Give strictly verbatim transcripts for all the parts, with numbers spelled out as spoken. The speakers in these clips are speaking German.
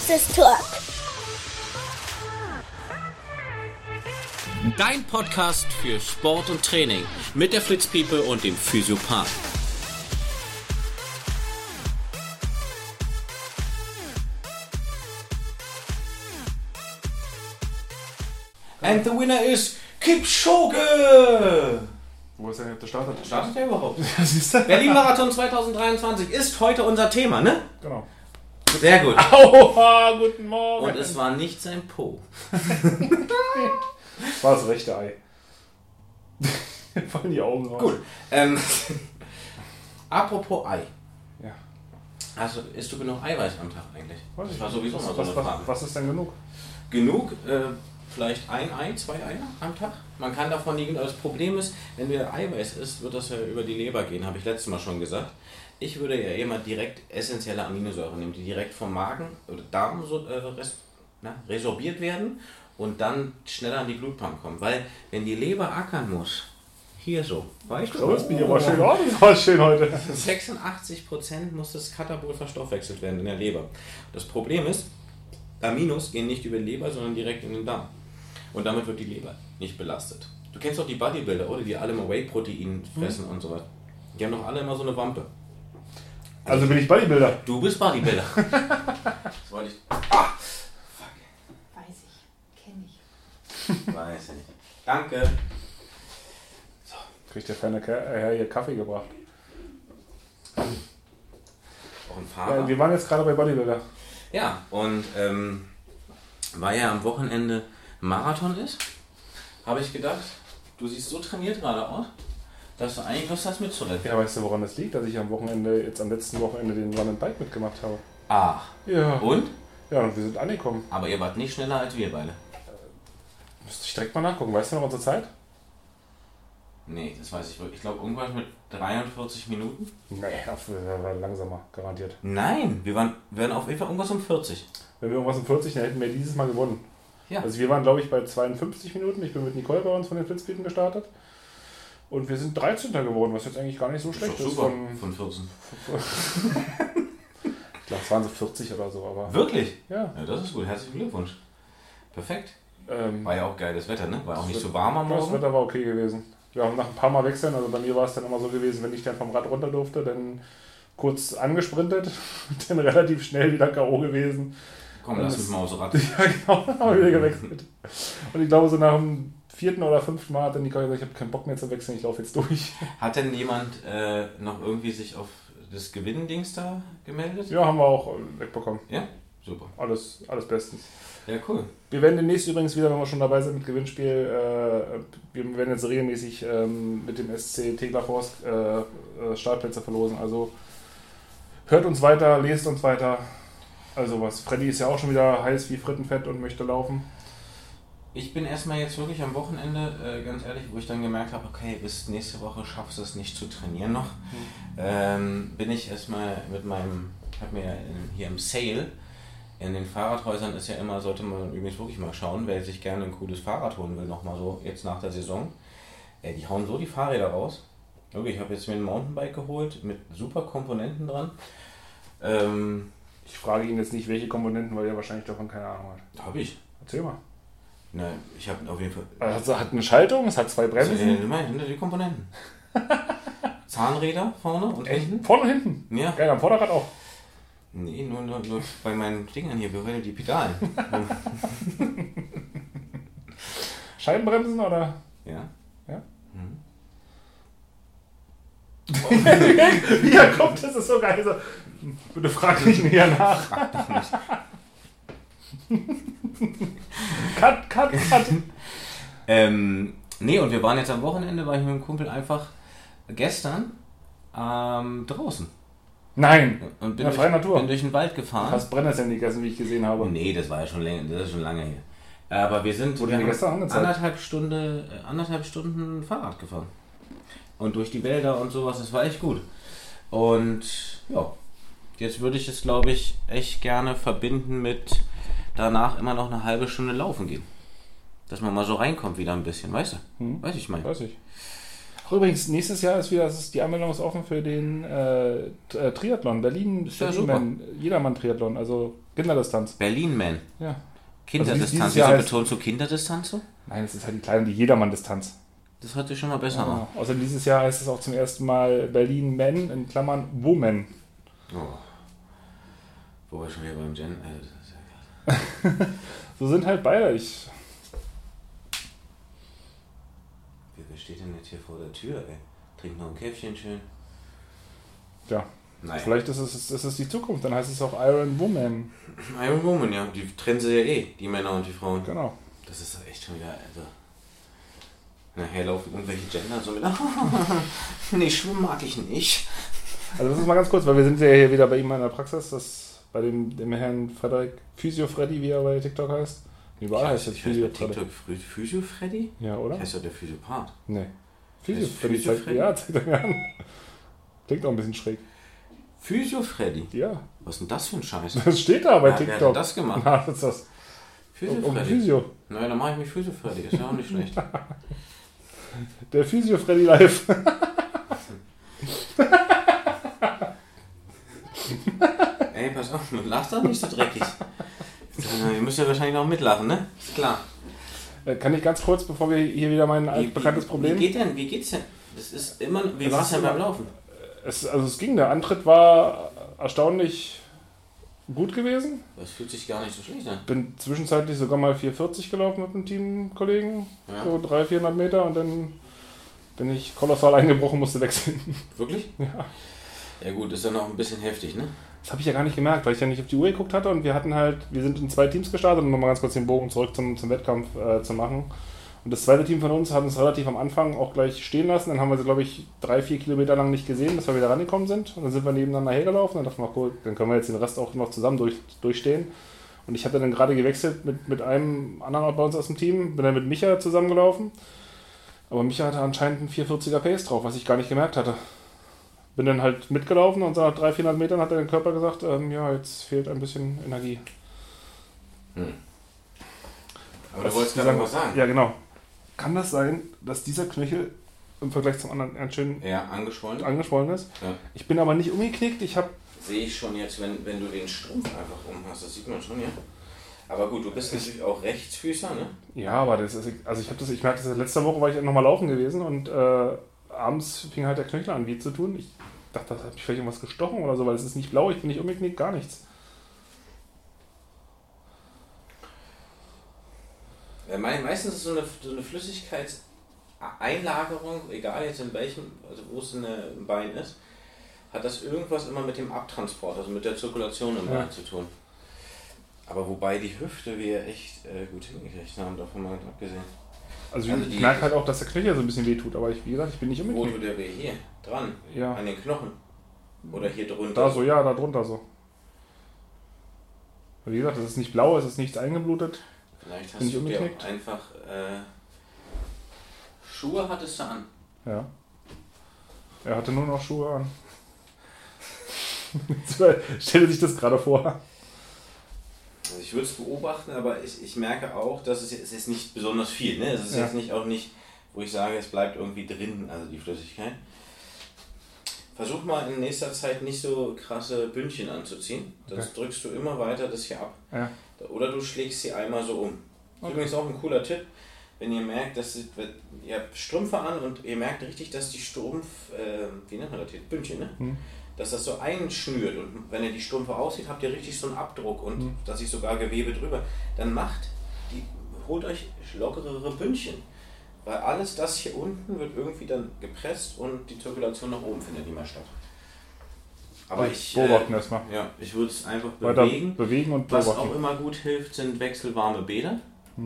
Praxistalk. Dein Podcast für Sport und Training mit der Fritz Piepe und dem Physiopath. And the winner is Kipchoge! Wo ist denn der Starter? Startet der überhaupt? Berlin-Marathon zwanzig dreiundzwanzig ist heute unser Thema, ne? Genau. Sehr gut. Aua, guten Morgen. Und es war nicht sein Po. Das war das rechte Ei. Fallen die Augen raus. Gut. Ähm, apropos Ei. Ja. Also, isst du genug Eiweiß am Tag eigentlich? Weiß Das ich war nicht. sowieso was, mal so eine was, Frage. was, was ist denn genug? Genug, äh, vielleicht ein Ei, zwei Eier am Tag. Man kann davon liegen. Das Problem ist, wenn wir Eiweiß isst, wird das ja über die Leber gehen, habe ich letztes Mal schon gesagt. Ich würde ja immer direkt essentielle Aminosäuren nehmen, die direkt vom Magen oder Darm so, äh, res, na, resorbiert werden und dann schneller an die Blutbahn kommen. Weil, wenn die Leber ackern muss, hier so, weißt du? Das Bier war schön, oh, das war schön heute. sechsundachtzig Prozent muss das Katabol verstoffwechselt werden in der Leber. Das Problem ist, Aminos gehen nicht über die Leber, sondern direkt in den Darm. Und damit wird die Leber nicht belastet. Du kennst doch die Bodybuilder, oder? Die alle immer Whey-Protein fressen mhm. und so weiter. Die haben doch alle immer so eine Wampe. Also bin ich Bodybuilder. Du bist Bodybuilder. Das wollte ich. Ah! Fuck. Weiß ich. Kenn ich. Weiß ich. Danke. So. Kriegt der feine Herr hier Kaffee gebracht. Auch ein Fahrer. Ja, wir waren jetzt gerade bei Bodybuilder. Ja, und ähm, weil ja am Wochenende Marathon ist, habe ich gedacht, du siehst so trainiert gerade aus, dass du eigentlich Lust hast mitzurennen. Ja, weißt du, woran das liegt? Dass ich am Wochenende, jetzt am letzten Wochenende den Run and Bike mitgemacht habe. Ach. Ja. Und? Ja, und wir sind angekommen. Aber ihr wart nicht schneller als wir beide. Äh, müsste ich direkt mal nachgucken. Weißt du noch unsere Zeit? Nee, das weiß ich wirklich. Ich glaube, irgendwas mit dreiundvierzig Minuten. Nee, wir waren langsamer, garantiert. Nein, wir waren, wir waren auf jeden Fall irgendwas um vierzig. Wenn wir irgendwas um vierzig, dann hätten wir dieses Mal gewonnen. Ja. Also wir waren, glaube ich, bei zweiundfünfzig Minuten. Ich bin mit Nicole bei uns von den Flitzpiepen gestartet. Und wir sind dreizehnter geworden, was jetzt eigentlich gar nicht so Das schlecht ist. ist. Super. Von, von vierzehn. Ich glaube, es waren so vierzig oder so. Aber Wirklich? Ja. Ja, das ist gut. Herzlichen Glückwunsch. Perfekt. Ähm, War ja auch geiles Wetter, ne? War auch nicht so warm am Das Morgen. Wetter war okay gewesen. Wir haben nach ein paar Mal wechseln, also bei mir war es dann immer so gewesen, wenn ich dann vom Rad runter durfte, dann kurz angesprintet, dann relativ schnell wieder K O gewesen. Komm, lass mich mal aufs Rad. Ja, genau, dann haben wir wieder gewechselt. Und ich glaube, so nach dem vierten oder fünften Mal hat dann Nicole gesagt, ich habe keinen Bock mehr zu wechseln, ich laufe jetzt durch. Hat denn jemand äh, noch irgendwie sich auf das Gewinnendings da gemeldet? Ja, haben wir auch wegbekommen. Ja? Super. Alles, alles bestens. Ja, cool. Wir werden demnächst übrigens wieder, wenn wir schon dabei sind mit Gewinnspiel, äh, wir werden jetzt regelmäßig ähm, mit dem S C Teglachhorst äh, äh, Startplätze verlosen. Also hört uns weiter, lest uns weiter. Also was. Freddy ist ja auch schon wieder heiß wie Frittenfett und möchte laufen. Ich bin erstmal jetzt wirklich am Wochenende, äh, ganz ehrlich, wo ich dann gemerkt habe, okay, bis nächste Woche schaffst du es nicht zu trainieren noch, mhm. ähm, bin ich erstmal mit meinem, ich habe mir ja in, hier im Sale, in den Fahrradhäusern ist ja immer, sollte man übrigens wirklich mal schauen, wer sich gerne ein cooles Fahrrad holen will, nochmal so jetzt nach der Saison. Äh, die hauen so die Fahrräder raus. Okay, ich habe jetzt mir ein Mountainbike geholt mit super Komponenten dran. Ähm, ich frage ihn jetzt nicht, welche Komponenten, weil er wahrscheinlich davon keine Ahnung hat. Habe ich. Erzähl mal. Nein, ich habe auf jeden Fall... Also hat eine Schaltung, es hat zwei Bremsen. Du meinst, die Komponenten. Zahnräder vorne und Echt? hinten. Vorne und hinten? Ja. Ja, am Vorderrad auch. Nee, nur, nur, nur bei meinen Dingern hier, wir wollen die Pedalen. Scheibenbremsen oder? Ja. Ja? Mhm. Wie er kommt, das ist so geil. So, bitte frag nicht näher nach. Frag doch nicht. Cut, cut, cut. ähm, nee, und wir waren jetzt am Wochenende, war ich mit dem Kumpel einfach gestern ähm, draußen. Nein, und bin in der durch, freien Natur. bin durch den Wald gefahren. Du hast Brennnesseln gegessen, wie ich gesehen habe. Nee, das war ja schon länger, das ist schon lange her. Aber wir sind Wurde wir dir haben gestern angezeigt? anderthalb, Stunde, anderthalb Stunden Fahrrad gefahren. Und durch die Wälder und sowas, das war echt gut. Und ja, jetzt würde ich es, glaube ich, echt gerne verbinden mit danach immer noch eine halbe Stunde laufen gehen. Dass man mal so reinkommt wieder ein bisschen, weißt du? Hm. Weiß ich mal. Weiß ich. Ach, übrigens, nächstes Jahr ist wieder, das ist, die Anmeldung ist offen für den äh, Triathlon, Berlin, Ist ja Berlin Jedermann-Triathlon, also Kinderdistanz. Berlin-Man. Ja. Kinderdistanz. dieses Wieso Jahr heißt- betonst du Kinderdistanz so? Nein, es ist halt die kleine, die Jedermann-Distanz. Das hört sich schon mal besser an. Ja. Außerdem dieses Jahr heißt es auch zum ersten Mal Berlin-Men, in Klammern Women. Oh. Wo wir schon wieder beim Gen... Äh, das ist ja geil. So sind halt beide. Ich, Wer wer steht denn jetzt hier vor der Tür, ey? Trink noch ein Käffchen schön. ja, Naja. vielleicht ist es, ist es die Zukunft, dann heißt es auch Iron Woman. Iron Woman, ja. Die trennen sie ja eh, die Männer und die Frauen. Genau. Das ist doch echt schon wieder, also... Nachher laufen irgendwelche Gender so mit... nee, schwimmen mag ich nicht. Also das ist mal ganz kurz, weil wir sind ja hier wieder bei ihm in der Praxis, das bei dem, dem Herrn Frederik, Physio Freddy, wie er bei TikTok heißt. Überall heißt es ich Physio heißt bei Freddy. TikTok Physio- Physio Freddy? Ja, oder? Heißt doch der Physiopath. Nee. Physio Heißt Freddy Physio zeigt, Freddy? ja, zeigt er mir an. Klingt auch ein bisschen schräg. Physio Freddy? Ja, Was ist denn das für ein Scheiß? das steht da bei Ja, wer hat TikTok. denn das gemacht? Na, das ist das. Physio Um Freddy? Physio. Naja, dann mache ich mich Physio Freddy, ist ja auch nicht schlecht. Der Physio Freddy live. Ey, pass auf, lach doch nicht so dreckig. Ihr müsst ja wahrscheinlich noch mitlachen, ne? Ist klar. Äh, Kann ich ganz kurz, bevor wir hier wieder mein altbekanntes Problem... Wie geht denn? Wie geht's denn? Das ist immer. Wie Das war es ist denn beim immer- Laufen? Es, also es ging, der Antritt war erstaunlich gut gewesen. Das fühlt sich gar nicht so schlecht an. Bin zwischenzeitlich sogar mal vier vierzig gelaufen mit einem Teamkollegen, Ja. so dreihundert, vierhundert Meter und dann bin ich kolossal eingebrochen, musste wechseln. Wirklich? Ja. Ja gut, ist dann noch ein bisschen heftig, ne? Das habe ich ja gar nicht gemerkt, weil ich ja nicht auf die Uhr geguckt hatte und wir hatten halt, wir sind in zwei Teams gestartet, um nochmal ganz kurz den Bogen zurück zum, zum Wettkampf äh, zu machen. Und das zweite Team von uns hat uns relativ am Anfang auch gleich stehen lassen. Dann haben wir sie, glaube ich, drei, vier Kilometer lang nicht gesehen, bis wir wieder rangekommen sind. Und dann sind wir nebeneinander hergelaufen. Dann dachten wir, cool, dann können wir jetzt den Rest auch noch zusammen durch, durchstehen. Und ich hatte dann gerade gewechselt mit, mit einem anderen bei uns aus dem Team. Bin dann mit Micha zusammengelaufen. Aber Micha hatte anscheinend einen vierhundertvierziger Pace drauf, was ich gar nicht gemerkt hatte. Bin dann halt mitgelaufen und so nach dreihundert, vierhundert Metern hat der Körper gesagt, ähm, ja, jetzt fehlt ein bisschen Energie. Hm. Aber Das du wolltest ist gerade dieser- was sagen. Ja, genau. Kann das sein, dass dieser Knöchel im Vergleich zum anderen ganz schön Ja, angeschwollen. angeschwollen ist? Ja. Ich bin aber nicht umgeknickt. Ich habe Sehe ich schon jetzt, wenn, wenn du den Strumpf einfach um hast. Das sieht man schon, ja. Aber gut, du bist natürlich auch Rechtsfüßer, ne? ja, aber das ist also ich habe das ich merke das letzte Woche war ich nochmal laufen gewesen und äh, abends fing halt der Knöchel an weh zu tun. Ich dachte, das hat mich vielleicht irgendwas gestochen oder so, weil es ist nicht blau, ich bin nicht umgeknickt, gar nichts. Ja, mei- meistens ist so eine, so eine Flüssigkeitseinlagerung, egal jetzt in welchem, also wo es in der, im Bein ist, hat das irgendwas immer mit dem Abtransport, also mit der Zirkulation im Ja. Bein zu tun. Aber wobei die Hüfte wir echt äh, gut hingekriegt haben, davon mal abgesehen. Also, Also ich die- merke halt auch, dass der Knöchel so ein bisschen weh tut, aber ich, wie gesagt, ich bin nicht Wo tut umgeknickt. der weh? Hier, dran, Ja, an den Knochen. Oder hier drunter. da so, ja, da drunter so. Wie gesagt, es ist nicht blau, es ist nichts eingeblutet. Vielleicht hast Bin ich du dir umgeknickt? auch einfach äh, Schuhe hattest du an. Ja. Er hatte nur noch Schuhe an. Stelle sich das gerade vor. Also ich würde es beobachten, aber ich, ich merke auch, dass es, es ist nicht besonders viel. Ne? Es ist Ja. jetzt nicht auch nicht, wo ich sage, es bleibt irgendwie drin, also die Flüssigkeit. Versuch mal in nächster Zeit nicht so krasse Bündchen anzuziehen. Sonst Okay. drückst du immer weiter das hier ab. Ja. Oder du schlägst sie einmal so um. Das ist Okay. übrigens auch ein cooler Tipp. Wenn ihr merkt, dass sie, wenn- ihr habt Strümpfe an und ihr merkt richtig, dass die Strumpf, äh, wie nennt man das hier, Bündchen, ne? Hm. Dass das so einschnürt und wenn ihr die Strümpfe aussieht, habt ihr richtig so einen Abdruck und Hm. da ist sogar Gewebe drüber. Dann macht, die, holt euch lockerere Bündchen. Weil alles das hier unten wird irgendwie dann gepresst und die Zirkulation nach oben findet nicht mehr statt. Aber ich, beobachten äh, erstmal. ja, ich würde es einfach Weiter bewegen. bewegen und Was beobachten. auch immer gut hilft, sind wechselwarme Bäder.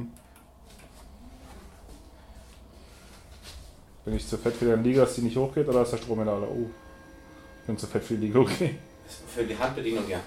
Bin ich zu fett für den Liga, dass die nicht hochgeht, oder ist der Strom wieder alle? Oh, ich bin zu fett für die Liga, okay. Für die Handbedienung, ja.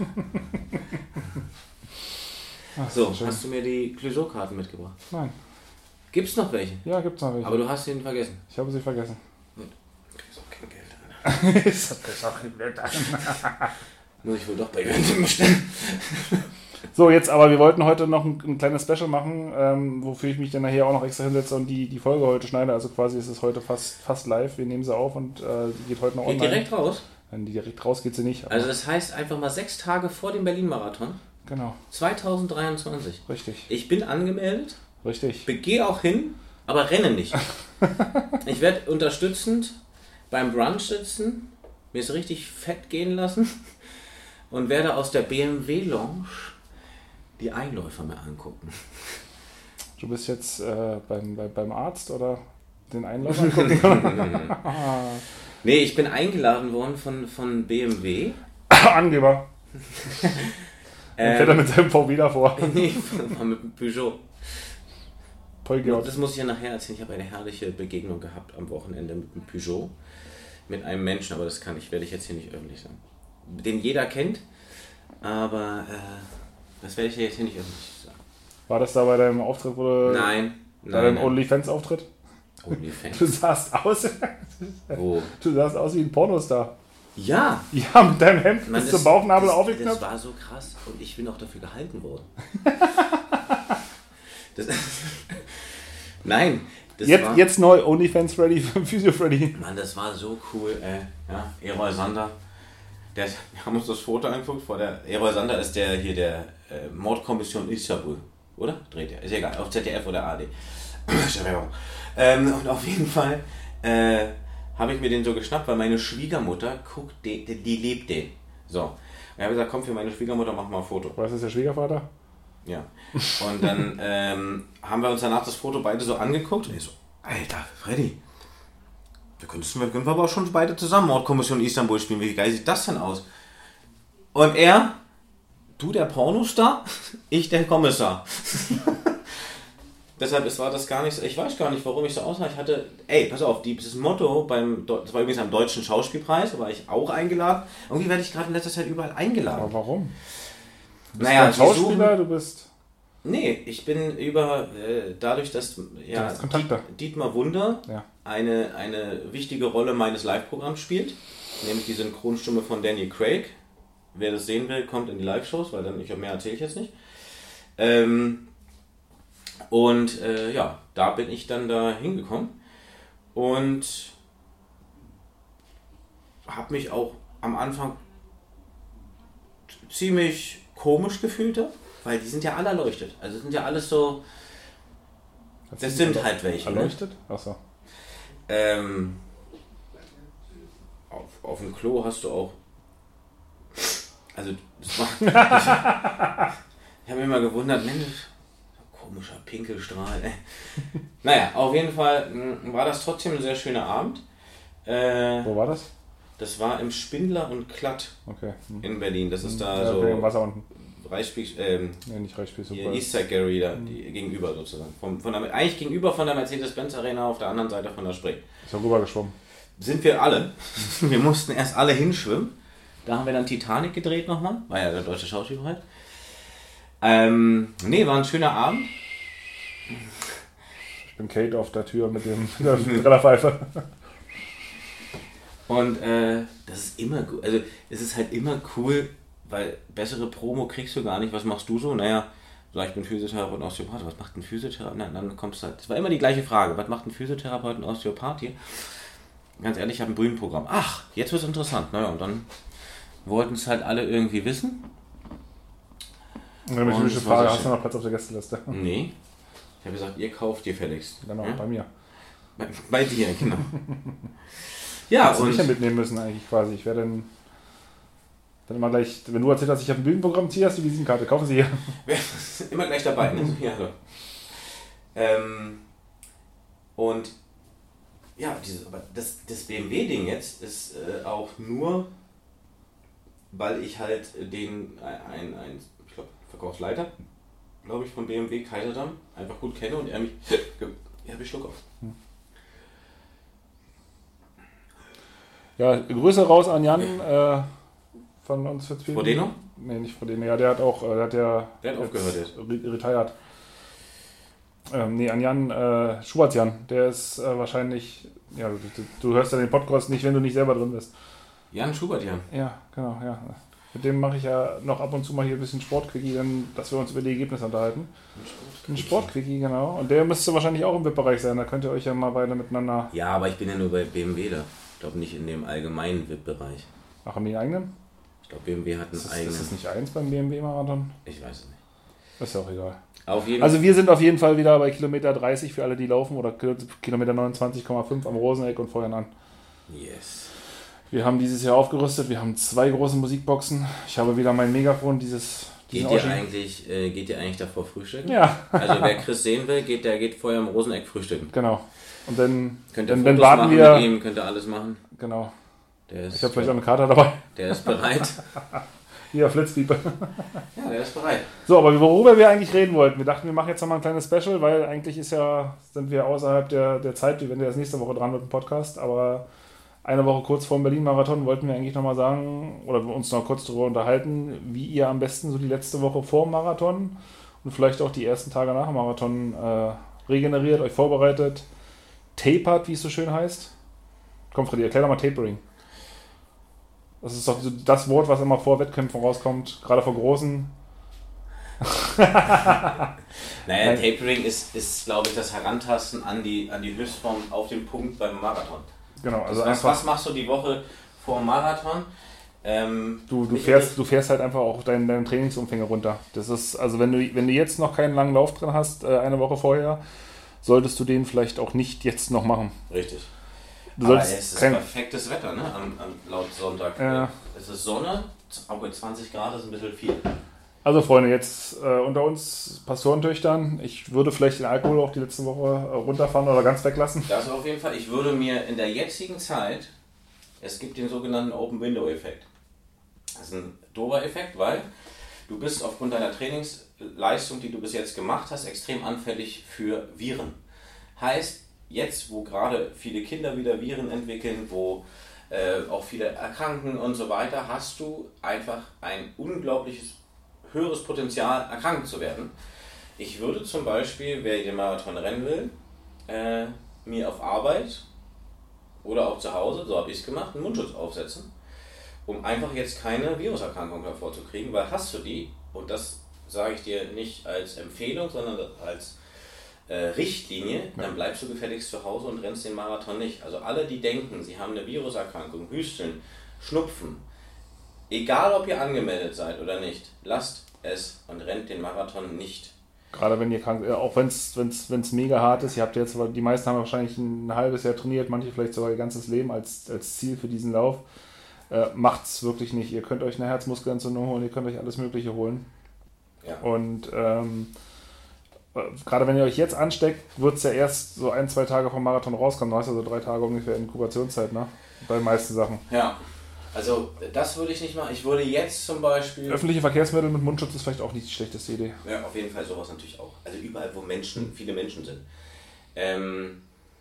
Ach, So, schön. hast du mir die Clouseau-Karten mitgebracht? Nein. Gibt's noch welche? Ja, gibt's noch welche. Aber du hast sie vergessen. Ich habe sie vergessen. Du kriegst auch kein Geld. Alter. Ich hab das auch nicht Geld an. Muss ich wohl doch bei Juventus bestellen. So, jetzt aber, wir wollten heute noch ein, ein kleines Special machen, ähm, wofür ich mich dann nachher auch noch extra hinsetze und die, die Folge heute schneide. Also quasi ist es heute fast, fast live. Wir nehmen sie auf und äh, die geht heute noch Geht online. direkt raus? Wenn die direkt raus geht sie nicht. Also das heißt einfach mal sechs Tage vor dem Berlin-Marathon. Genau. zwanzig dreiundzwanzig. Richtig. Ich bin angemeldet. Richtig. Gehe auch hin, aber renne nicht. Ich werde unterstützend beim Brunch sitzen, mir es richtig fett gehen lassen und werde aus der B M W-Lounge die Einläufer mir angucken. Du bist jetzt äh, beim, bei, beim Arzt oder den Einlauf angucken? Nee, ich bin eingeladen worden von, von B M W. Angeber. Ähm, fährt er mit seinem V W davor. Nee, von, mit dem Peugeot. Polgeot. Das muss ich ja nachher erzählen. Ich habe eine herrliche Begegnung gehabt am Wochenende mit dem Peugeot. Mit einem Menschen, aber das kann ich, werde ich jetzt hier nicht öffentlich sagen. Den jeder kennt, aber äh, das werde ich jetzt hier nicht öffentlich sagen. War das da bei deinem Auftritt, wo du... Nein. Bei nein, deinem nein. OnlyFans-Auftritt? OnlyFans. Du sahst aus... Wo? Du sahst aus wie ein Pornostar. Ja. Ja, mit deinem Hemd Mann, bis das- zum Bauchnabel das, aufgeknöpft. Das war so krass und ich bin auch dafür gehalten worden. das, Nein. Das Jetzt, war, jetzt neu, OnlyFans ready, Physio ready. Mann, das war so cool, ey. Ja, Eroy Sander. Der, wir haben uns das Foto angeguckt. Vor der, Eroy Sander ist der hier der äh, Mordkommission Istanbul, oder? Dreht er. Ist egal, auf Z D F oder A R D. ähm, und auf jeden Fall äh, habe ich mir den so geschnappt, weil meine Schwiegermutter guckt, die, die, die liebt den. So. Und ich habe gesagt, komm, für meine Schwiegermutter mach mal ein Foto. Was ist der Schwiegervater? Ja. Und dann ähm, haben wir uns danach das Foto beide so angeguckt und ich so, Alter, Freddy, wir können, wir können aber auch schon beide zusammen Mordkommission Istanbul spielen. Wie geil sieht das denn aus? Und er, du der Pornostar, ich der Kommissar. Deshalb es war das gar nicht so, ich weiß gar nicht, warum ich so aussah. Ich hatte, ey, pass auf, dieses Motto, beim, das war übrigens am Deutschen Schauspielpreis, da war ich auch eingeladen. Irgendwie werde ich gerade in letzter Zeit überall eingeladen. Aber warum? Du bist Naja, kein sie Schauspieler, suchen- du bist... Nee, ich bin über, äh, dadurch, dass ja, hast Kontakte. Dietmar Wunder Ja. eine, eine wichtige Rolle meines Live-Programms spielt, nämlich die Synchronstimme von Daniel Craig. Wer das sehen will, kommt in die Live-Shows, weil dann, ich mehr erzähle ich jetzt nicht. Ähm, und äh, ja, da bin ich dann da hingekommen und habe mich auch am Anfang ziemlich komisch gefühlt, weil die sind ja alle erleuchtet. Also sind ja alles so, Hast das du sind dich halt welche. Ne? Erleuchtet? Achso. Ähm, auf, auf dem Klo hast du auch, also das war, ich habe mich immer gewundert, Mensch, komischer Pinkelstrahl. Ey. Naja, auf jeden Fall mh, war das trotzdem ein sehr schöner Abend. Äh, Wo war das? das war im Spindler und Klatt Okay. Hm. in Berlin. Das ist da Ja, so okay, im Wasser unten. Reichspiel, ähm, Nee, nicht Reichspiel, super. hier Eastside Gallery da, die, gegenüber sozusagen. Vom, von der, eigentlich gegenüber von der Mercedes-Benz Arena, auf der anderen Seite von der Spree. Ist ja rübergeschwommen. Sind wir alle. Wir mussten erst alle hinschwimmen. Da haben wir dann Titanic gedreht nochmal. War ja der deutsche Schauspielpreis. Ähm, nee, war ein schöner Abend. Ich bin Kate auf der Tür mit dem mit der Brennerpfeife. Und äh, das ist immer gut. Also es ist halt immer cool, weil bessere Promo kriegst du gar nicht. Was machst du so? Naja, so, ich bin Physiotherapeut und Osteopath. Was macht ein Physiotherapeut? Na, dann kommst du halt. Das war immer die gleiche Frage. Was macht ein Physiotherapeut und Osteopath hier? Ganz ehrlich, ich habe ein Bühnenprogramm. Ach, jetzt wird es interessant. Naja, und dann wollten es halt alle irgendwie wissen. Und eine Und typische das war Frage, sehr hast du noch Platz auf der Gästeliste? Nee. Ich habe gesagt, ihr kauft, ihr fälligst. Genau, Ja? bei mir. Bei, bei dir, genau. Ja, Hättest du mich ja und mitnehmen müssen eigentlich quasi. Ich wäre dann, dann immer gleich, wenn du erzählt hast, ich habe ein Bühnenprogramm, zieh hast die Visitenkarte, kaufen sie hier. immer gleich dabei. Ne? Ja, so. ähm, und ja, dieses, aber das, das B M W-Ding jetzt ist äh, auch nur, weil ich halt den, ein, ein ich glaube, Verkaufsleiter, glaube ich, von B M W Kaiserdamm einfach gut kenne und er mich, ja, hab ich Schluck auf. Ja, Grüße raus an Jan äh, von uns für Frodeno? Nee, nicht Frodeno. Ja, der hat auch, äh, der hat ja Der hat aufgehört jetzt. re- retired. Ähm, nee, an Jan, äh, Schwarz Jan, der ist äh, wahrscheinlich, ja, du, du, du hörst ja den Podcast nicht, wenn du nicht selber drin bist. Jan Schubert, Jan. Ja, genau, ja. Mit dem mache ich ja noch ab und zu mal hier ein bisschen Sportquickie, dann, dass wir uns über die Ergebnisse unterhalten. Ein Sportquickie, genau. Und der müsste wahrscheinlich auch im V I P-Bereich sein, da könnt ihr euch ja mal beide miteinander... Ja, aber ich bin ja nur bei B M W da. Ich glaube nicht in dem allgemeinen V I P-Bereich. Ach, haben die einen eigenen? Ich glaube, B M W hat einen ist, eigenen. Ist das nicht eins beim B M W-Marathon? Ich weiß es nicht. Ist ja auch egal. Auf jeden also wir sind auf jeden Fall wieder bei Kilometer dreißig für alle, die laufen, oder Kilometer neunundzwanzig Komma fünf am Roseneck und feuern an. Yes. Wir haben dieses Jahr aufgerüstet, wir haben zwei große Musikboxen. Ich habe wieder mein Megafon, dieses... Geht ihr, eigentlich, äh, geht ihr eigentlich davor frühstücken? Ja. Also wer Chris sehen will, geht, der geht vorher im Roseneck frühstücken. Genau. Und dann, könnt ihr dann, dann warten machen wir... mit ihm, könnt ihr alles machen. Genau. Der ist, ich habe vielleicht auch eine Karte dabei. Der ist bereit. Hier, Flitzpiepe. Ja, der ist bereit. So, aber worüber wir eigentlich reden wollten. Wir dachten, wir machen jetzt nochmal ein kleines Special, weil eigentlich ist ja, sind wir außerhalb der, der Zeit, wie wenn der jetzt nächste Woche dran wird im Podcast, aber eine Woche kurz vor dem Berlin-Marathon wollten wir eigentlich nochmal sagen, oder uns noch kurz darüber unterhalten, wie ihr am besten so die letzte Woche vor dem Marathon und vielleicht auch die ersten Tage nach dem Marathon äh, regeneriert, euch vorbereitet, tapert, wie es so schön heißt. Komm, Freddy, erklär doch mal Tapering. Das ist doch das Wort, was immer vor Wettkämpfen rauskommt, gerade vor großen. naja, Nein. Tapering ist, ist glaube ich, das Herantasten an die, an die Höchstform auf den Punkt beim Marathon. Genau, also was, was machst du die Woche vor dem Marathon? Ähm, du, du, fährst, du fährst halt einfach auch deine, deine Trainingsumfänge runter. Das ist, also wenn du, wenn du jetzt noch keinen langen Lauf drin hast, äh, eine Woche vorher, solltest du den vielleicht auch nicht jetzt noch machen. Richtig. Du Aber es ist perfektes Wetter, ne? Am, am, laut Sonntag. Ja. Es ist Sonne, aber zwanzig Grad ist ein bisschen viel. Also Freunde, jetzt äh, unter uns Pastorentöchtern, ich würde vielleicht den Alkohol auch die letzte Woche äh, runterfahren oder ganz weglassen. Das auf jeden Fall. Ich würde mir in der jetzigen Zeit, es gibt den sogenannten Open-Window-Effekt. Das ist ein doofer Effekt, weil du bist aufgrund deiner Trainingsleistung, die du bis jetzt gemacht hast, extrem anfällig für Viren. Heißt, jetzt, wo gerade viele Kinder wieder Viren entwickeln, wo äh, auch viele erkranken und so weiter, hast du einfach ein unglaubliches höheres Potenzial, erkrankt zu werden. Ich würde zum Beispiel, wer den Marathon rennen will, äh, mir auf Arbeit oder auch zu Hause, so habe ich es gemacht, einen Mundschutz aufsetzen, um einfach jetzt keine Viruserkrankung hervorzukriegen, weil hast du die, und das sage ich dir nicht als Empfehlung, sondern als äh, Richtlinie, dann bleibst du gefälligst zu Hause und rennst den Marathon nicht. Also alle, die denken, sie haben eine Viruserkrankung, Hüsteln, Schnupfen, egal ob ihr angemeldet seid oder nicht, lasst es und rennt den Marathon nicht. Gerade wenn ihr krank, auch wenn es mega hart ist, ihr habt jetzt, die meisten haben wahrscheinlich ein halbes Jahr trainiert, manche vielleicht sogar ihr ganzes Leben als, als Ziel für diesen Lauf. Äh, macht's wirklich nicht. Ihr könnt euch eine Herzmuskelentzündung holen, ihr könnt euch alles Mögliche holen. Ja. Und ähm, gerade wenn ihr euch jetzt ansteckt, wird es ja erst so ein, zwei Tage vom Marathon rauskommen. Du hast ja so drei Tage ungefähr Inkubationszeit, ne? Bei den meisten Sachen. Ja. Also das würde ich nicht machen. Ich würde jetzt zum Beispiel... Öffentliche Verkehrsmittel mit Mundschutz ist vielleicht auch nicht die schlechteste Idee. Ja, auf jeden Fall sowas natürlich auch. Also überall, wo Menschen, viele Menschen sind. Ähm,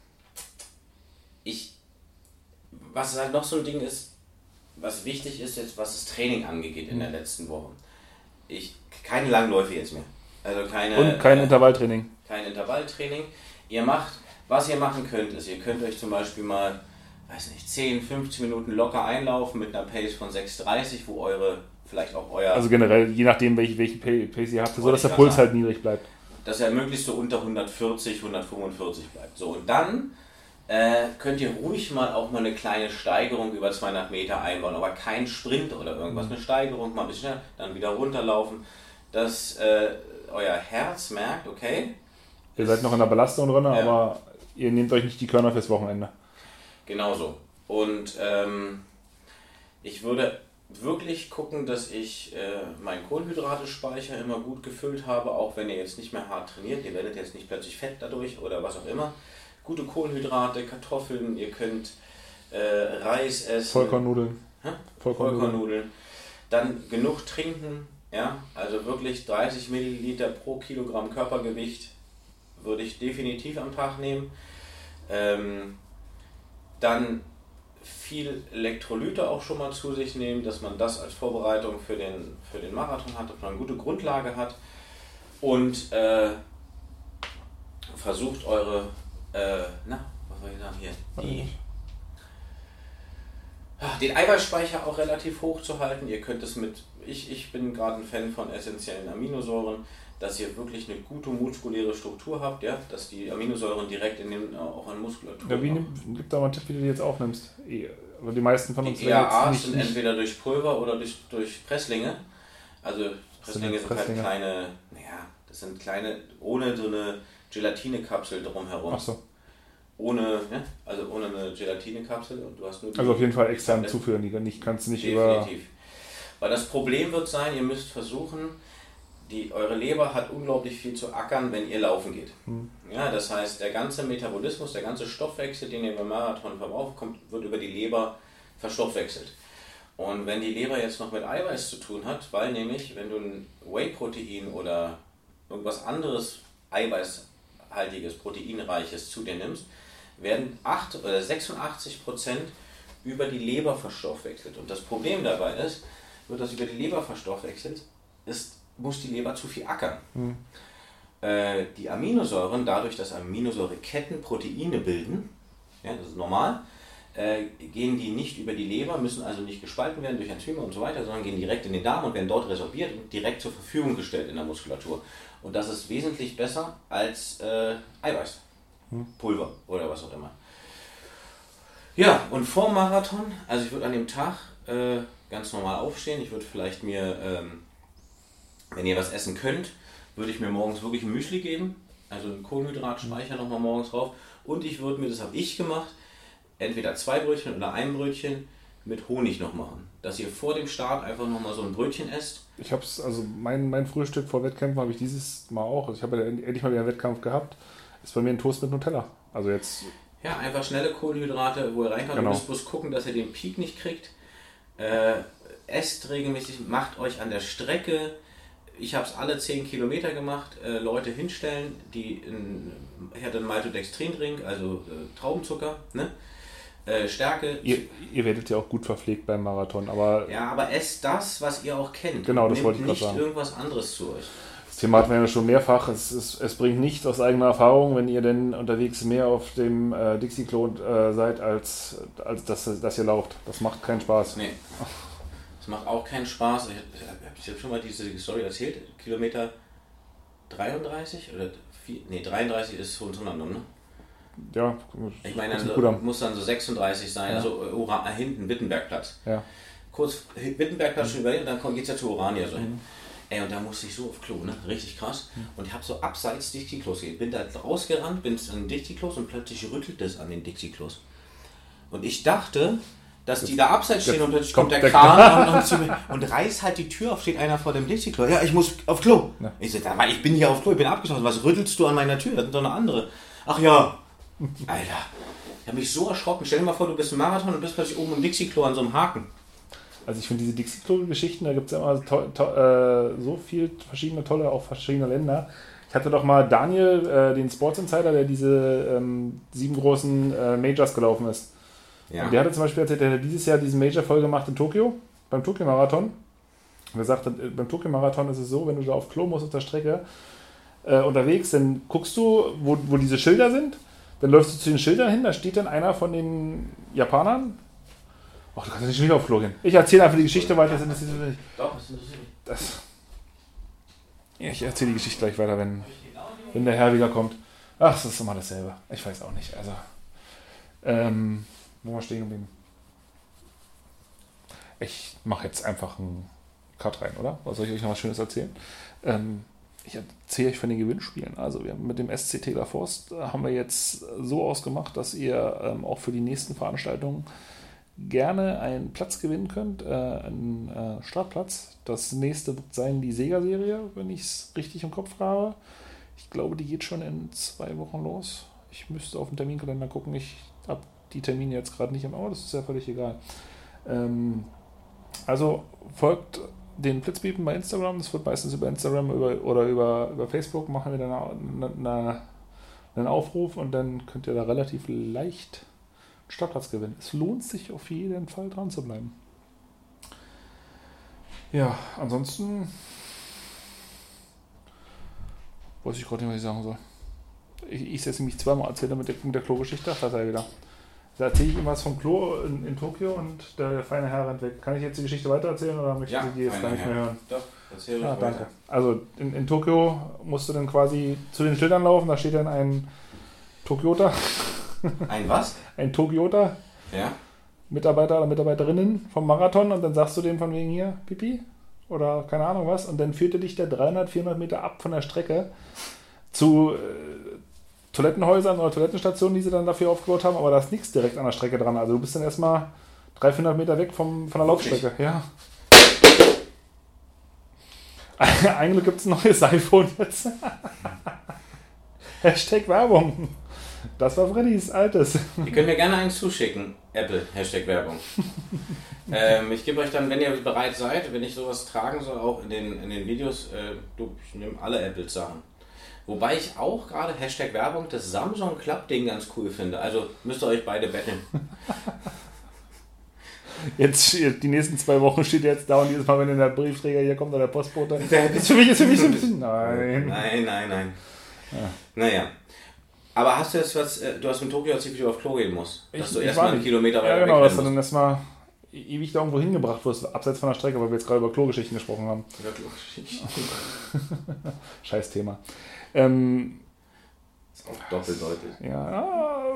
ich... Was halt noch so ein Ding ist, was wichtig ist jetzt, was das Training angeht in der letzten Woche. Ich, keine Langläufe jetzt mehr. Also keine... Und kein äh, Intervalltraining. Kein Intervalltraining. Ihr macht... Was ihr machen könnt, ist, ihr könnt euch zum Beispiel mal... weiß nicht, zehn, fünfzehn Minuten locker einlaufen mit einer Pace von sechs dreißig, wo eure, vielleicht auch euer... Also generell, je nachdem, welche, welche Pace ihr habt, so dass der Puls halt niedrig bleibt. Dass er möglichst so unter hundertvierzig, hundertfünfundvierzig bleibt. So, und dann äh, könnt ihr ruhig mal auch mal eine kleine Steigerung über zweihundert Meter einbauen, aber kein Sprint oder irgendwas. Eine Steigerung, mal ein bisschen schneller, dann wieder runterlaufen, dass äh, euer Herz merkt, okay... Ihr seid noch in der Belastung drin, ja. aber ihr nehmt euch nicht die Körner fürs Wochenende. Genauso. Und ähm, ich würde wirklich gucken, dass ich äh, meinen Kohlenhydratespeicher immer gut gefüllt habe, auch wenn ihr jetzt nicht mehr hart trainiert. Ihr werdet jetzt nicht plötzlich fett dadurch oder was auch immer. Gute Kohlenhydrate, Kartoffeln, ihr könnt äh, Reis essen. Vollkornnudeln. Hä? Vollkornnudeln. Vollkornnudeln. Dann genug trinken. Ja? Also wirklich dreißig Milliliter pro Kilogramm Körpergewicht würde ich definitiv am Tag nehmen. Ähm, Dann viel Elektrolyte auch schon mal zu sich nehmen, dass man das als Vorbereitung für den, für den Marathon hat, dass man eine gute Grundlage hat und äh, versucht eure, äh, na, was soll ich sagen hier, die, den Eiweißspeicher auch relativ hoch zu halten. Ihr könnt es mit, ich, ich bin gerade ein Fan von essentiellen Aminosäuren, dass ihr wirklich eine gute muskuläre Struktur habt, ja, dass die Aminosäuren direkt in den, auch an Muskulatur. Ja, wie nimm, gib da mal einen Tipp, wie du die jetzt aufnimmst. Aber die meisten von uns die E A As sind nicht entweder durch Pulver oder durch, durch Presslinge. Also Presslinge sind, sind halt kleine, naja, das sind kleine, ohne so eine Gelatinekapsel drumherum. Ach so. Ohne, ne? Also ohne eine Gelatinekapsel und du hast nur die. Also auf jeden Fall extern zuführen, die nicht, kannst du nicht definitiv. über. Definitiv. Weil das Problem wird sein, ihr müsst versuchen, die, eure Leber hat unglaublich viel zu ackern, wenn ihr laufen geht. Hm. Ja, das heißt, der ganze Metabolismus, der ganze Stoffwechsel, den ihr beim Marathon verbraucht, kommt, wird über die Leber verstoffwechselt. Und wenn die Leber jetzt noch mit Eiweiß zu tun hat, weil nämlich, wenn du ein Whey-Protein oder irgendwas anderes eiweißhaltiges, proteinreiches zu dir nimmst, werden acht oder sechsundachtzig Prozent über die Leber verstoffwechselt. Und das Problem dabei ist, wird das über die Leber verstoffwechselt, ist, muss die Leber zu viel ackern. Hm. Äh, die Aminosäuren, dadurch, dass Aminosäureketten Proteine bilden, ja, das ist normal, äh, gehen die nicht über die Leber, müssen also nicht gespalten werden durch Enzyme und so weiter, sondern gehen direkt in den Darm und werden dort resorbiert und direkt zur Verfügung gestellt in der Muskulatur. Und das ist wesentlich besser als äh, Eiweiß, hm. Pulver oder was auch immer. Ja, und vor dem Marathon, also ich würde an dem Tag äh, ganz normal aufstehen, ich würde vielleicht mir, ähm, wenn ihr was essen könnt, würde ich mir morgens wirklich ein Müsli geben, also einen Kohlenhydratspeicher nochmal morgens drauf, und ich würde mir, das habe ich gemacht, entweder zwei Brötchen oder ein Brötchen mit Honig noch machen, dass ihr vor dem Start einfach nochmal so ein Brötchen esst. Ich habe es, also mein, mein Frühstück vor Wettkämpfen habe ich dieses Mal auch, also ich habe ja endlich mal wieder einen Wettkampf gehabt, ist bei mir ein Toast mit Nutella, also jetzt... Ja, einfach schnelle Kohlenhydrate, wo ihr reinkommt. Genau. Ihr müsst bloß gucken, dass ihr den Peak nicht kriegt. Äh, esst regelmäßig, macht euch an der Strecke. Ich habe es alle zehn Kilometer gemacht. Äh, Leute hinstellen, die in, ich hatte einen Maltodextrin-Drink, also äh, Traubenzucker, ne? äh, Stärke. Ihr, ihr werdet ja auch gut verpflegt beim Marathon, aber... Ja, aber esst das, was ihr auch kennt. Genau, das wollte ich gerade sagen. Nicht irgendwas anderes zu euch. Das Thema hatten wir ja schon mehrfach. Es, es, es bringt nichts aus eigener Erfahrung, wenn ihr denn unterwegs mehr auf dem äh, Dixie-Klo äh, seid, als, als dass, dass ihr lauft. Das macht keinen Spaß. Nee. Das macht auch keinen Spaß. Ich, ich habe schon mal diese Story erzählt. Kilometer dreiunddreißig oder vier, nee, dreiunddreißig ist Hohenzollern, ne? Ja. Ich meine, dann muss dann so sechsunddreißig sein, ja. Also Ura, hinten Wittenbergplatz. Ja. Kurz Wittenbergplatz schon überlegt und dann geht es ja zu Orania so hin. Mhm. Ey, und da musste ich so auf Klo, ne? Richtig krass. Und ich habe so abseits Dixie-Klos gegeben. Bin da rausgerannt, bin an den Dixie-Klos und plötzlich rüttelt es an den Dixie-Klos. Und ich dachte, dass die da abseits stehen und plötzlich kommt der, der Kran und, und, und reißt halt die Tür auf, steht einer vor dem Dixie-Klo. Ja, ich muss auf Klo. Ja. Ich so, weil ich bin hier auf Klo, ich bin abgeschlossen. Was rüttelst du an meiner Tür? Das sind doch eine andere. Ach ja. Alter. Ich habe mich so erschrocken. Stell dir mal vor, du bist im Marathon und bist plötzlich oben im Dixie-Klo an so einem Haken. Also ich finde diese Dixie-Klo-Geschichten, da gibt es ja immer to- to- äh, so viele verschiedene tolle, auch verschiedene Länder. Ich hatte doch mal Daniel, äh, den Sports Insider, der diese ähm, sieben großen äh, Majors gelaufen ist. Ja. Und der hatte zum Beispiel erzählt, der hat dieses Jahr diesen Major voll gemacht in Tokio, beim Tokio-Marathon. Und er sagte, beim Tokio-Marathon ist es so, wenn du da auf Klo musst auf der Strecke äh, unterwegs, dann guckst du, wo, wo diese Schilder sind, dann läufst du zu den Schildern hin, da steht dann einer von den Japanern. Ach, du kannst nicht wieder auf Klo gehen. Ich erzähle einfach die Geschichte weiter. Das interessiert mich nicht. Doch, das interessiert mich. Das. Ja, ich erzähle die Geschichte gleich weiter, wenn, wenn der Herr wieder kommt. Ach, das ist immer dasselbe. Ich weiß auch nicht. Also, ähm, wo wir stehen geblieben? Ich mache jetzt einfach einen Cut rein, oder? Was soll ich euch noch was Schönes erzählen? Ähm, ich erzähle euch von den Gewinnspielen. Also, wir haben mit dem S C Tegler Forst haben wir jetzt so ausgemacht, dass ihr ähm, auch für die nächsten Veranstaltungen gerne einen Platz gewinnen könnt, äh, einen äh, Startplatz. Das nächste wird sein die Sega-Serie, wenn ich es richtig im Kopf habe. Ich glaube, die geht schon in zwei Wochen los. Ich müsste auf den Terminkalender gucken. Ich habe die Termine jetzt gerade nicht im Auge, das ist ja völlig egal. Ähm, also folgt den Blitzbiepen bei Instagram. Das wird meistens über Instagram über, oder über, über Facebook. Machen wir dann eine, eine, einen Aufruf und dann könnt ihr da relativ leicht Startplatz gewinnen. Es lohnt sich auf jeden Fall dran zu bleiben. Ja, ansonsten weiß ich gerade nicht, was ich sagen soll. Ich, ich setze mich zweimal erzählt mit der, mit der Klo-Geschichte, das hat er wieder. Da erzähle ich ihm was vom Klo in, in Tokio und der feine Herr rennt weg. Kann ich jetzt die Geschichte weitererzählen oder möchten Ja, Sie die jetzt gar nicht Herr. mehr hören? Doch, erzähl Ja, ruhig danke. weiter. Also in, in Tokio musst du dann quasi zu den Schildern laufen, da steht dann ein Tokyota, Ein was? ein Tokyota, Ja. Mitarbeiter oder Mitarbeiterinnen vom Marathon und dann sagst du dem von wegen hier, Pipi oder keine Ahnung was und dann führte dich der dreihundert, vierhundert Meter ab von der Strecke zu äh, Toilettenhäusern oder Toilettenstationen, die sie dann dafür aufgebaut haben, aber da ist nichts direkt an der Strecke dran. Also du bist dann erstmal dreihundert, vierhundert Meter weg vom, von der Laufstrecke. Ja. Eigentlich gibt es ein neues iPhone jetzt. Hashtag Werbung. Das war Freddys altes. Ihr könnt mir gerne eins zuschicken. Apple, Hashtag Werbung. ähm, ich gebe euch dann, wenn ihr bereit seid, wenn ich sowas tragen soll, auch in den, in den Videos, äh, du, ich nehme alle Apple-Sachen. Wobei ich auch gerade, Hashtag Werbung, das Samsung Club-Ding ganz cool finde. Also müsst ihr euch beide betteln. Jetzt die nächsten zwei Wochen steht jetzt da und jedes Mal, wenn der Briefträger hier kommt oder der Postbote. Ist für mich, ist für mich so ein bisschen. Nein. Nein, nein, nein. Ja. Naja. Aber hast du jetzt was, äh, du hast in Tokio erzählt, wie du auf Klo gehen musst? Dass Ich- du ich erstmal war einen nicht. Kilometer Ja, weiter genau, dass du wegrennen dann musst. erstmal ewig da irgendwo hingebracht wirst, abseits von der Strecke, weil wir jetzt gerade über Klogeschichten gesprochen haben. Ja, Klogeschichten. Scheiß Thema. Ähm, Ist auch doppeldeutig. ja,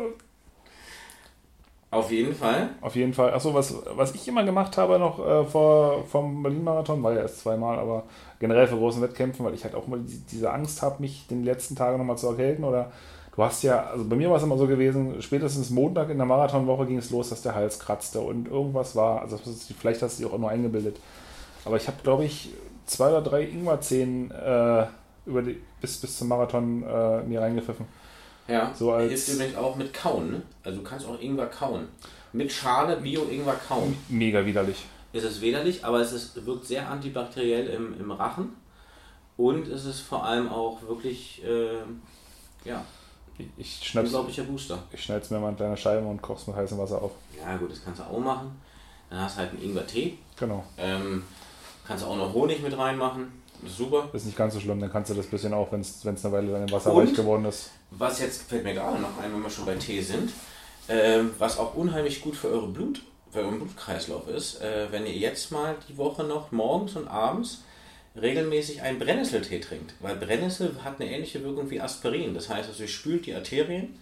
Auf jeden Fall. auf jeden Fall. Achso, was, was ich immer gemacht habe noch äh, vor vom Berlin-Marathon, war ja erst zweimal, aber generell für großen Wettkämpfen, weil ich halt auch immer die, diese Angst habe, mich den letzten Tagen nochmal zu erkälten oder du hast ja, also bei mir war es immer so gewesen, spätestens Montag in der Marathonwoche ging es los, dass der Hals kratzte und irgendwas war, also das ist, vielleicht hast du dich auch nur eingebildet, aber ich habe, glaube ich, zwei oder drei Ingwer-Zehen äh, über die, bis, bis zum Marathon äh, mir reingepfiffen. Ja, So als- hilft übrigens auch mit Kauen. Ne? Also du kannst auch Ingwer kauen. Mit Schale Bio-Ingwer kauen. Mega widerlich. Es ist widerlich, aber es ist, wirkt sehr antibakteriell im, im Rachen. Und es ist vor allem auch wirklich, äh, ja, Ich, ich schnapp's, unglaublicher Booster. ich schneid's mir mal in kleine Scheiben und koch's mit heißem Wasser auf. Ja gut, das kannst du auch machen. Dann hast du halt einen Ingwer-Tee. Genau. Ähm, kannst du auch noch Honig mit reinmachen. Das ist super. Ist nicht ganz so schlimm, dann kannst du das bisschen auch, wenn es eine Weile dann im Wasser Und? weich geworden ist. Was jetzt fällt mir gerade noch ein, wenn wir schon bei Tee sind, ähm, was auch unheimlich gut für eure Blut, für euren Blutkreislauf ist, äh, wenn ihr jetzt mal die Woche noch morgens und abends regelmäßig einen Brennnesseltee trinkt. Weil Brennnessel hat eine ähnliche Wirkung wie Aspirin. Das heißt, also, sie spült die Arterien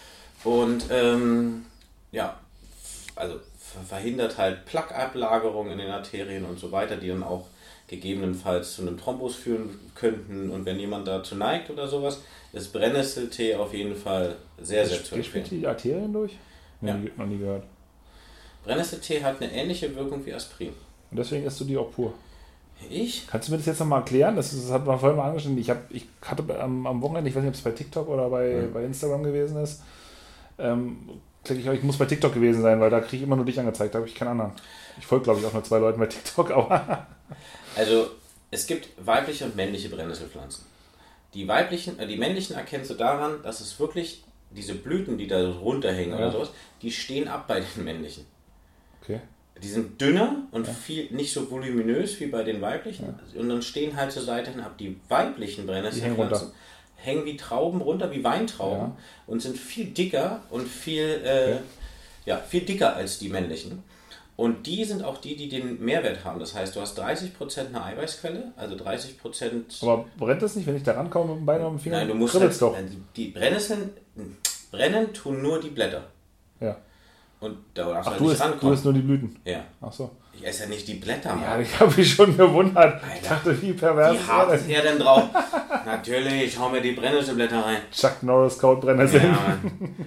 und ähm, ja, also verhindert halt Plaqueablagerung in den Arterien und so weiter, die dann auch gegebenenfalls zu einem Thrombus führen könnten. Und wenn jemand dazu neigt oder sowas, ist Brennnesseltee auf jeden Fall sehr, sehr zu Die spielt empfehlen. die Arterien durch? Nee, Ja. nie, noch nie gehört. Brennnesseltee hat eine ähnliche Wirkung wie Aspirin. Und deswegen isst du die auch pur. Ich? Kannst du mir das jetzt nochmal erklären? Das, das hat man vorhin mal angeschnitten. Ich, hab, ich hatte am, am Wochenende, ich weiß nicht, ob es bei TikTok oder bei, Mhm. bei Instagram gewesen ist, ähm, klick ich, ich muss bei TikTok gewesen sein, weil da kriege ich immer nur dich angezeigt, da habe ich keinen anderen. Ich folge, glaube ich, auch nur zwei Leuten bei TikTok, aber Also, es gibt weibliche und männliche Brennnesselpflanzen. Die weiblichen, äh, die männlichen erkennst du daran, dass es wirklich diese Blüten, die da so runterhängen Ja. oder sowas, die stehen ab bei den männlichen. okay. Die sind dünner und Ja. viel nicht so voluminös wie bei den weiblichen. Und dann stehen halt zur Seite hin ab. Die weiblichen Brennnesselpflanzen hängen wie Trauben runter, wie Weintrauben Ja. und sind viel dicker und viel, äh, Okay. ja, viel dicker als die männlichen. Und die sind auch die, die den Mehrwert haben. Das heißt, du hast dreißig Prozent eine Eiweißquelle, also dreißig Prozent... Aber brennt das nicht, wenn ich da rankomme mit dem Bein auf dem Finger? Nein, du musst Kribbelt's halt, doch. die, die Brennnesseln, brennen tun nur die Blätter. Ja. Und da darfst du Ach, halt du nicht isst, du rankommen. isst nur die Blüten. Ja. Ach so. Ich esse ja nicht die Blätter, Mann. Ja, ich habe mich schon gewundert. Ich Alter. dachte, wie pervers Wie hart ist ist er denn drauf? Natürlich, ich hau mir die Brennnesselblätter rein. Chuck Norris kaut Brennnesseln. Ja, Mann.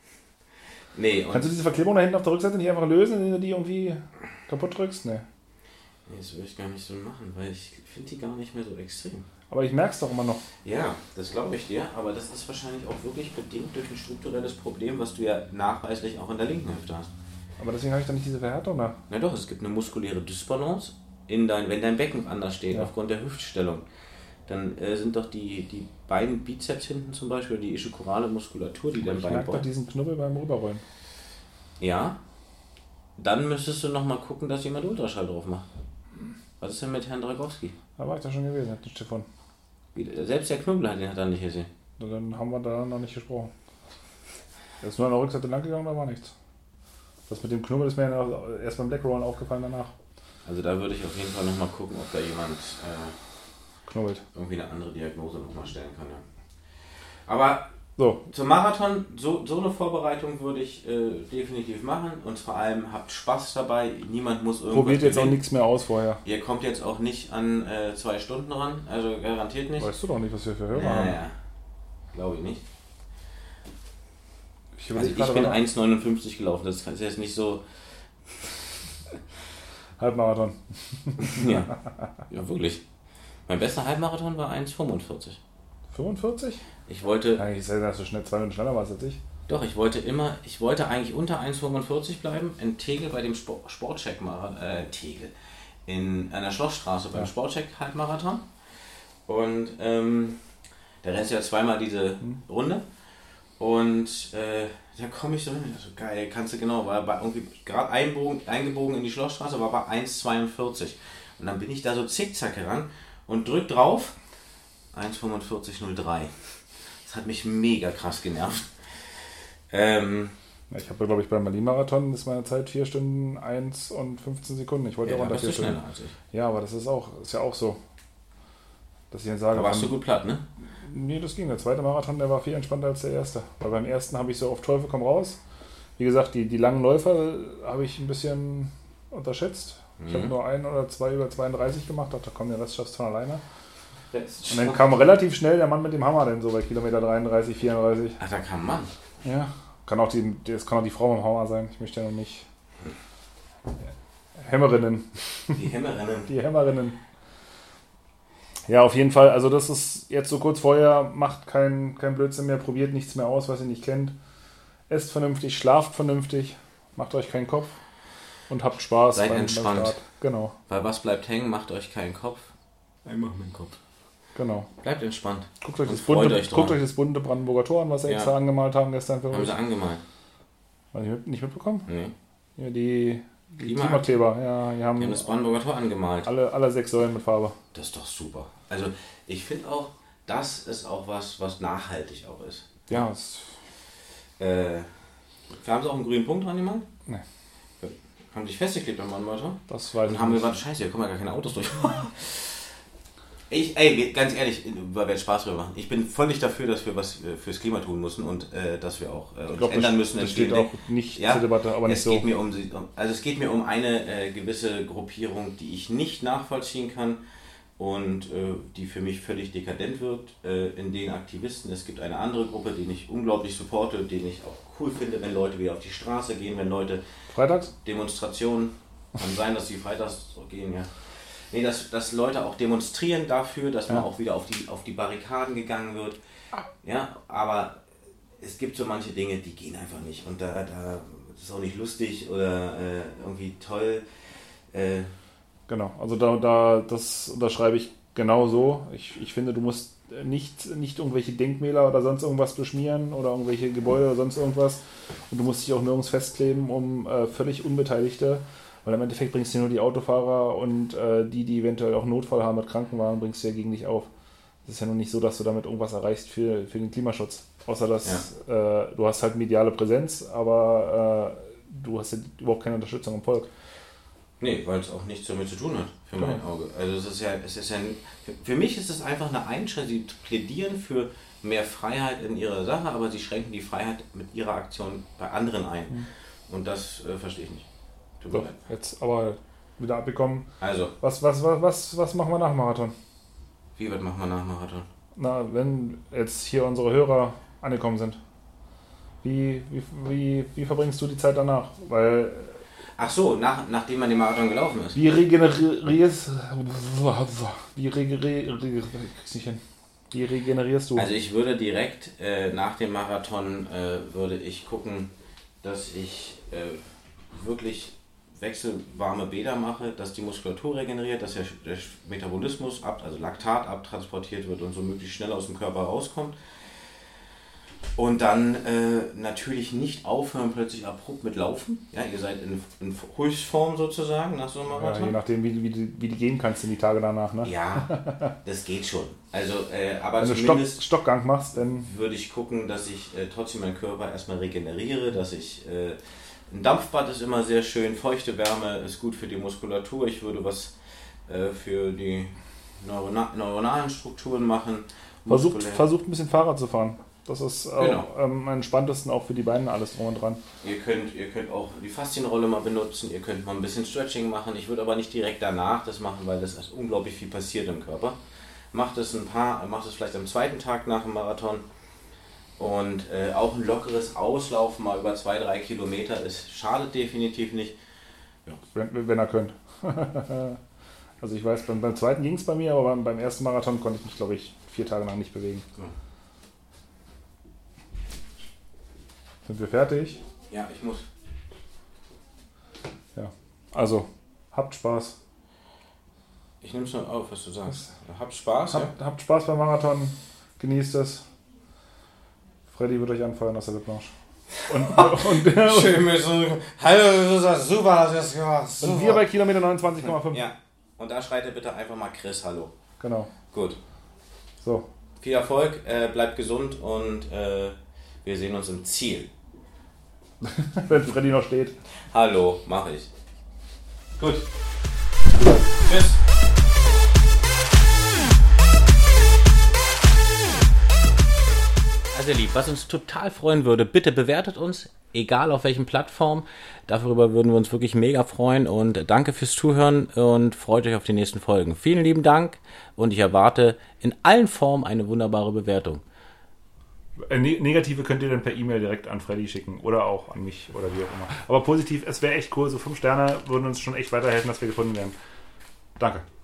Nee, und Kannst du diese Verklebung da hinten auf der Rückseite nicht einfach lösen, indem du die irgendwie kaputt drückst? Nee. nee, das würde ich gar nicht so machen, weil ich finde die gar nicht mehr so extrem. Aber ich merke es doch immer noch. Ja, das glaube ich dir, aber das ist wahrscheinlich auch wirklich bedingt durch ein strukturelles Problem, was du ja nachweislich auch in der linken Hüfte hast. Aber deswegen habe ich doch nicht diese Verhärtung da. Na doch, es gibt eine muskuläre Dysbalance, in dein, wenn dein Becken anders steht, Ja. aufgrund der Hüftstellung. Dann äh, sind doch die, die beiden Bizeps hinten zum Beispiel, die ischokorale Muskulatur, die dein Ich Bein merke doch beugt. diesen Knubbel beim Rüberrollen. Ja, dann müsstest du nochmal gucken, dass jemand Ultraschall drauf macht. Was ist denn mit Herrn Dragowski? Da war ich da schon gewesen, hat nicht davon. Wie- Selbst der Knüppel hat den hat er nicht gesehen. Dann haben wir da noch nicht gesprochen. Er ist nur an der Rückseite lang gegangen, da war nichts. Das mit dem Knubbel ist mir ja erst beim Black Roll aufgefallen danach. Also da würde ich auf jeden Fall nochmal gucken, ob da jemand äh, knubbelt. Irgendwie eine andere Diagnose nochmal stellen kann. Ja. Aber so. Zum Marathon, so, so eine Vorbereitung würde ich äh, definitiv machen und vor allem habt Spaß dabei. Niemand muss irgendwas Probiert jetzt gewinnen. auch nichts mehr aus vorher. Ihr kommt jetzt auch nicht an äh, zwei Stunden ran, also garantiert nicht. Weißt du doch nicht, was wir für Hörer naja, haben. Ja, glaube ich nicht. Ich, also ich bin eins neunundfünfzig gelaufen, das ist jetzt nicht so... Halbmarathon. ja. ja, wirklich. Mein bester Halbmarathon war eins fünfundvierzig. fünfundvierzig? Ich wollte... Eigentlich ist das so schnell, zwei Minuten schneller warst als ich. Doch, ich wollte immer, ich wollte eigentlich unter eins fünfundvierzig bleiben, in Tegel bei dem Sport, Sportcheck-Marathon, äh, Tegel, in einer Schlossstraße beim ja. Sportcheck-Halbmarathon. Und ähm, der Rest ja zweimal diese hm. Runde. Und äh, da komme ich so hin, so geil, kannst du genau, war bei irgendwie gerade eingebogen in die Schlossstraße, war bei eins zweiundvierzig. Und dann bin ich da so zickzack heran und drück drauf, eins fünfundvierzig null drei. Das hat mich mega krass genervt. Ähm, ich habe, glaube ich, beim Berlin-Marathon ist meine Zeit vier Stunden eins und fünfzehn Sekunden. Ich wollte ja, auch unter vier Stunden. Schneller als ich. Ja, aber das ist auch, ist ja auch so. Dass ich dann sage, da warst du gut platt, ne? Nee, das ging. Der zweite Marathon, der war viel entspannter als der erste. Weil beim ersten habe ich so auf Teufel komm raus. Wie gesagt, die, die langen Läufer habe ich ein bisschen unterschätzt. Ich mhm. habe nur ein oder zwei über zweiunddreißig gemacht. Dachte, komm, den Rest schaffst du von alleine. Und dann kam relativ schnell der Mann mit dem Hammer dann so bei Kilometer dreiunddreißig, vierunddreißig. Ach, da kam ein Mann. Ja, kann auch die, das kann auch die Frau mit dem Hammer sein. Ich möchte ja noch nicht. Hämmerinnen. Die Hämmerinnen. Die Hämmerinnen. Ja, auf jeden Fall. Also das ist jetzt so kurz vorher, macht kein, kein Blödsinn mehr, probiert nichts mehr aus, was ihr nicht kennt. Esst vernünftig, schlaft vernünftig, macht euch keinen Kopf und habt Spaß. Seid beim, entspannt. Beim Start. Genau. Weil was bleibt hängen, macht euch keinen Kopf. Ich mach meinen Kopf. Genau. Bleibt entspannt. Guckt euch, das bunte, euch, guckt euch das bunte Brandenburger Tor an, was sie ja. extra angemalt haben gestern für haben euch. Haben sie angemalt? Haben Sie nicht mitbekommen? Nee. Ja, die, die Klimakleber. Ja, die haben, die haben das Brandenburger Tor angemalt. Alle, alle sechs Säulen mit Farbe. Das ist doch super. Also ich finde auch, das ist auch was, was nachhaltig auch ist. Ja. Es äh, haben sie auch einen grünen Punkt dran gemacht? Nee. Haben sich festgeklebt am Brandenburger Tor? Das weiß ich nicht. Und haben wir gesagt, scheiße, hier kommen ja gar keine Autos durch. Ich, ey, ganz ehrlich, wir werden Spaß drüber machen. Ich bin völlig dafür, dass wir was fürs Klima tun müssen und äh, dass wir auch äh, uns glaub, ändern müssen. Das steht auch nicht ja, zur Debatte, aber nicht es so. Geht mir um, also es geht mir um eine äh, gewisse Gruppierung, die ich nicht nachvollziehen kann und äh, die für mich völlig dekadent wird äh, in den Aktivisten. Es gibt eine andere Gruppe, die ich unglaublich supporte, den ich auch cool finde, wenn Leute wieder auf die Straße gehen, wenn Leute Freitags? Demonstrationen, kann sein, dass sie freitags gehen, ja. Nee, dass, dass Leute auch demonstrieren dafür, dass ja. man auch wieder auf die, auf die Barrikaden gegangen wird. Ja, aber es gibt so manche Dinge, die gehen einfach nicht. Und da, da das ist auch nicht lustig oder äh, irgendwie toll. Äh, genau, also da, da das unterschreibe ich genau so. Ich, ich finde, du musst nicht, nicht irgendwelche Denkmäler oder sonst irgendwas beschmieren oder irgendwelche Gebäude oder sonst irgendwas. Und du musst dich auch nirgends festleben, um äh, völlig Unbeteiligte. Weil im Endeffekt bringst du nur die Autofahrer und äh, die, die eventuell auch Notfall haben mit Krankenwagen, bringst du ja gegen dich auf. Es ist ja nun nicht so, dass du damit irgendwas erreichst für, für den Klimaschutz. Außer dass ja. äh, du hast halt mediale Präsenz, aber äh, du hast ja überhaupt keine Unterstützung im Volk. Nee, weil es auch nichts damit zu tun hat, für genau. mein Auge. Also es ist ja, es ist ja, für mich ist es einfach eine Einschränkung. Sie plädieren für mehr Freiheit in ihrer Sache, aber sie schränken die Freiheit mit ihrer Aktion bei anderen ein. Mhm. Und das äh, verstehe ich nicht. So, jetzt aber wieder abgekommen. Also. Was, was, was, was, was machen wir nach dem Marathon? Wie was machen wir nach dem Marathon? Na, wenn jetzt hier unsere Hörer angekommen sind. Wie, wie, wie, wie verbringst du die Zeit danach? Weil. Ach so, nach, nachdem man den Marathon gelaufen ist. Wie regenerierst wie, regener, wie regenerierst du? Also ich würde direkt äh, nach dem Marathon äh, würde ich gucken, dass ich äh, wirklich wechselwarme Bäder mache, dass die Muskulatur regeneriert, dass der, der Metabolismus, ab, also Laktat abtransportiert wird und so möglichst schnell aus dem Körper rauskommt. Und dann äh, natürlich nicht aufhören plötzlich abrupt mit Laufen. Ja, ihr seid in, in Höchstform sozusagen nach so einem Marathon. Ja, je nachdem, wie, wie, wie du gehen kannst in die Tage danach. Ne? Ja, das geht schon. Also, äh, aber wenn du zumindest Stock, Stockgang machst, dann würde ich gucken, dass ich äh, trotzdem meinen Körper erstmal regeneriere, dass ich äh, Ein Dampfbad ist immer sehr schön, feuchte Wärme ist gut für die Muskulatur. Ich würde was äh, für die Neurona- neuronalen Strukturen machen. Versucht, versucht ein bisschen Fahrrad zu fahren. Das ist äh, genau. am entspanntesten auch für die Beine, alles drum und dran. Ihr könnt, ihr könnt auch die Faszienrolle mal benutzen, ihr könnt mal ein bisschen Stretching machen. Ich würde aber nicht direkt danach das machen, weil das ist unglaublich viel passiert im Körper. Macht es ein paar, macht es vielleicht am zweiten Tag nach dem Marathon. Und äh, auch ein lockeres Auslaufen mal über zwei, drei Kilometer ist, schadet definitiv nicht. Ja. Wenn, wenn er könnt. Also ich weiß, beim, beim zweiten ging es bei mir, aber beim, beim ersten Marathon konnte ich mich, glaube ich, vier Tage lang nicht bewegen. Ja. Sind wir fertig? Ja, ich muss. Ja. Also, habt Spaß. Ich nehme es nur auf, was du sagst. Habt Spaß, habt, ja? Habt Spaß beim Marathon. Genießt es. Freddy wird euch anfeuern aus der Lippmarsch. Und, und, und, Schön mit so, hallo, super, hast du das gemacht. Super. Und wir bei Kilometer neunundzwanzig Komma fünf. Ja, und da schreit ihr bitte einfach mal Chris, hallo. Genau. Gut. So. Viel Erfolg, äh, bleibt gesund und äh, wir sehen uns im Ziel. Wenn Freddy noch steht. Hallo, mache ich. Gut. Tschüss. Also ihr Lieben, was uns total freuen würde, bitte bewertet uns, egal auf welchen Plattform. Darüber würden wir uns wirklich mega freuen und danke fürs Zuhören und freut euch auf die nächsten Folgen. Vielen lieben Dank und ich erwarte in allen Formen eine wunderbare Bewertung. Ne- Negative könnt ihr dann per E-Mail direkt an Freddy schicken oder auch an mich oder wie auch immer. Aber positiv, es wäre echt cool, so fünf Sterne würden uns schon echt weiterhelfen, dass wir gefunden werden. Danke.